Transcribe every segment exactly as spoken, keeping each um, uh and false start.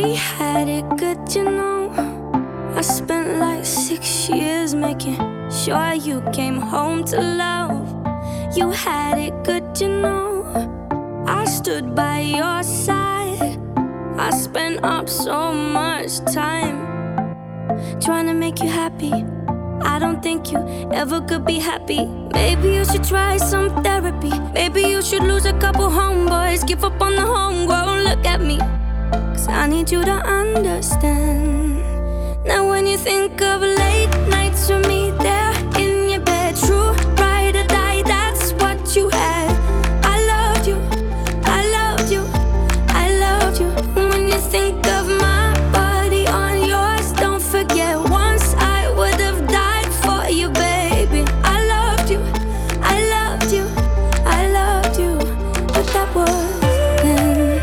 We had it good, you know. I spent like six years making sure you came home to love. You had it good, you know. I stood by your side. I spent up so much time trying to make you happy. I don't think you ever could be happy. Maybe you should try some therapy. Maybe you should lose a couple homeboys, give up on the homegrown. Look at me, 'cause I need you to understand. Now when you think of late nights with me there in your bed, true ride or die, that's what you had. I loved you, I loved you, I loved you. When you think of my body on yours, don't forget once I would have died for you, baby. I loved you, I loved you, I loved you. But that was then.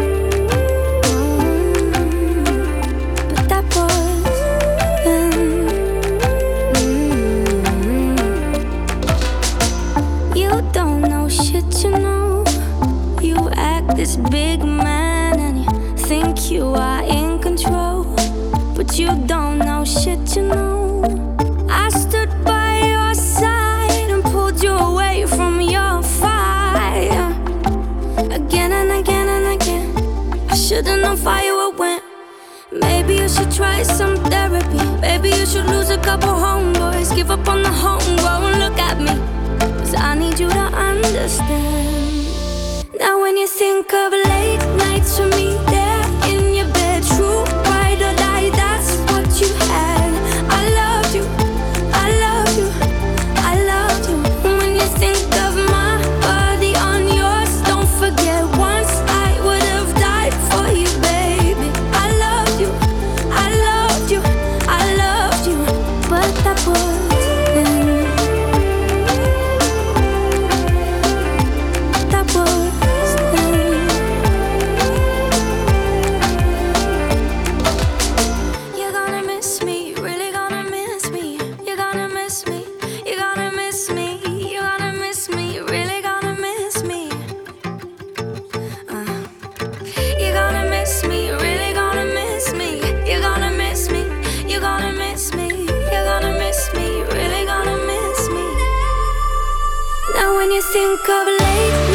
But that was then. You don't know shit, you know. You act this big man and you think you are in control, but you don't know shit, you know. I stood by your side and pulled you away from your fire. Again and again and again. I should've known fire would win. Maybe you should try some therapy. Maybe you should lose a couple homeboys, give up on the homegrown. Look at me, 'cause I need you to understand. Now when you think of late nights with me there in your bed, true ride or die, that's what you had. I loved you, I loved you, I loved you. When you think of my body on yours, don't forget once I would have died for you, baby. I loved you, I loved you, I loved you. But that was then. That was then. You're gonna miss me, really gonna miss me. You're gonna miss me, you're gonna miss me. You're gonna miss me, really gonna miss me. Uh. You're gonna miss me, really gonna miss me. You're gonna miss me, you're gonna miss me. You're gonna miss me, really gonna miss me. Now when you think of late